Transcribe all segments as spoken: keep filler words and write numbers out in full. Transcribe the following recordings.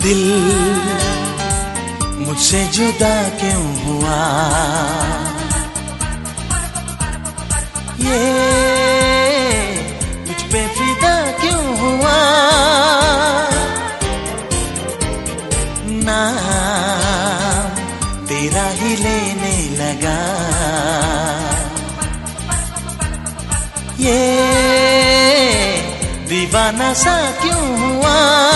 दिल मुझसे जुदा क्यों हुआ, ये तुझ पे फिदा क्यों हुआ। नाम तेरा ही लेने लगा, ये दीवाना सा क्यों हुआ।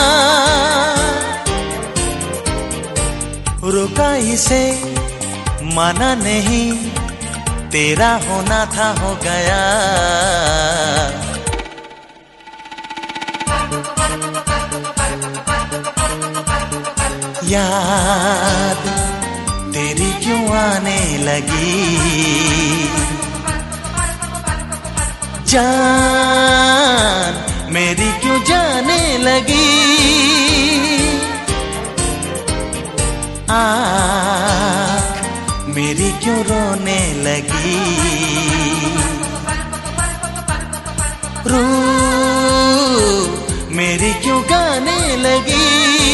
रुका इसे माना नहीं, तेरा होना था हो गया। याद तेरी क्यों आने लगी, जान मेरी क्यों जाने लगी। आँख मेरी क्यों रोने लगी, रूह मेरी क्यों गाने लगी।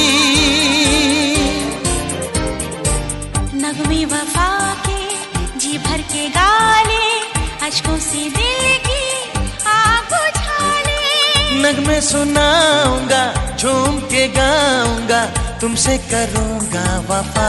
नगमे वफा के जी भर के गाले, अश्कों से दिल की आग बुझाले। नगमे सुनाऊंगा, झूम के गाऊंगा, तुमसे करूंगा वफा।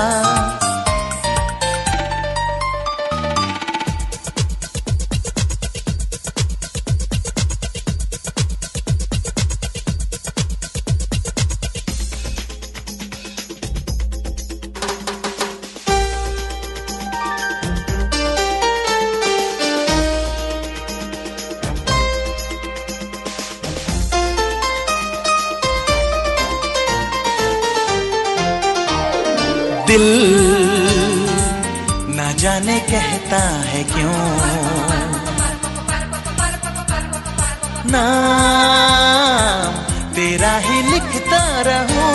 दिल ना जाने कहता है क्यों, नाम तेरा ही लिखता रहूं।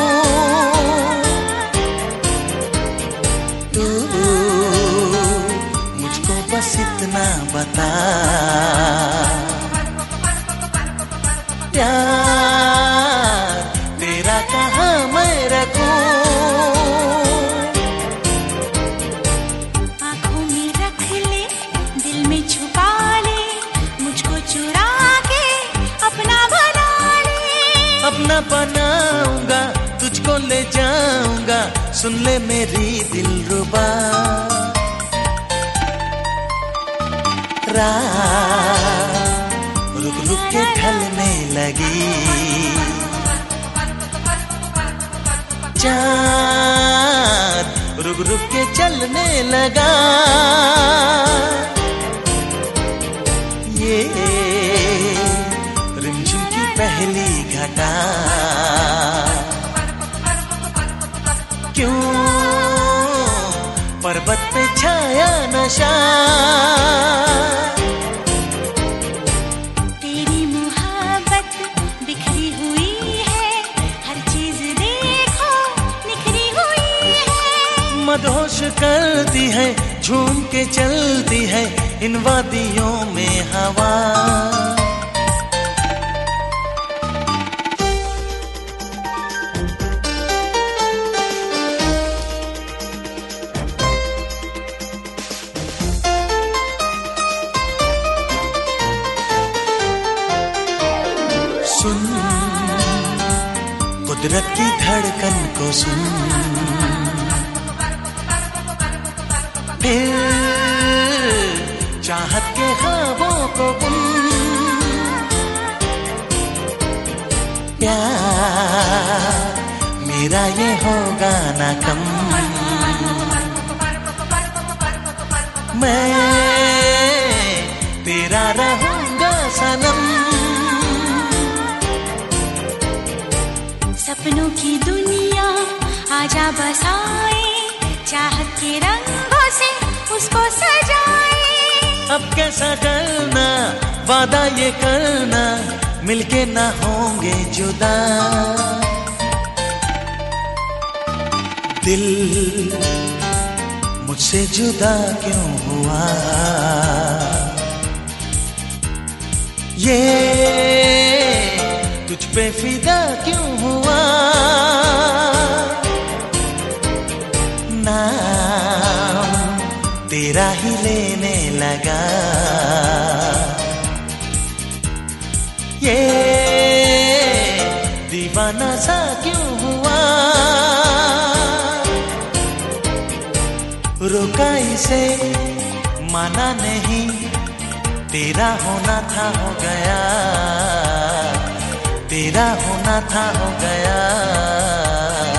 तू मुझको बस इतना बता, प्यार तेरा कहाँ मैं रखूं। अपना बनाऊंगा, तुझको ले जाऊंगा, सुन ले मेरी दिलरुबा। रात रुक रुक के ढलने लगी, चाँद रुक रुक के चलने लगा। ये रिमझिम की पहली घटा क्यों पर्वत पे छाया नशा। तेरी मोहब्बत बिखरी हुई है, हर चीज देखो निखरी हुई है। मदहोश करती है, झूम के चलती है इन वादियों में हवा। सुन कुदरत की धड़कन को सुन, फिर चाहत के ख्वाबों को बुन। प्यार मेरा ये होगा ना कम, मैं तेरा रहूंगा सनम। सपनों की दुनिया आजा बसाए, चाहत के रंगों से उसको सजाए। अब कैसा करना वादा ये करना, मिलके ना होंगे जुदा। दिल मुझसे जुदा क्यों हुआ, ये तुझ पे फिदा क्यों हुआ। नाम तेरा ही लेने लगा। ये दीवाना सा क्यों हुआ, रुका इसे माना नहीं, तेरा होना था हो गया, तेरा होना था हो गया।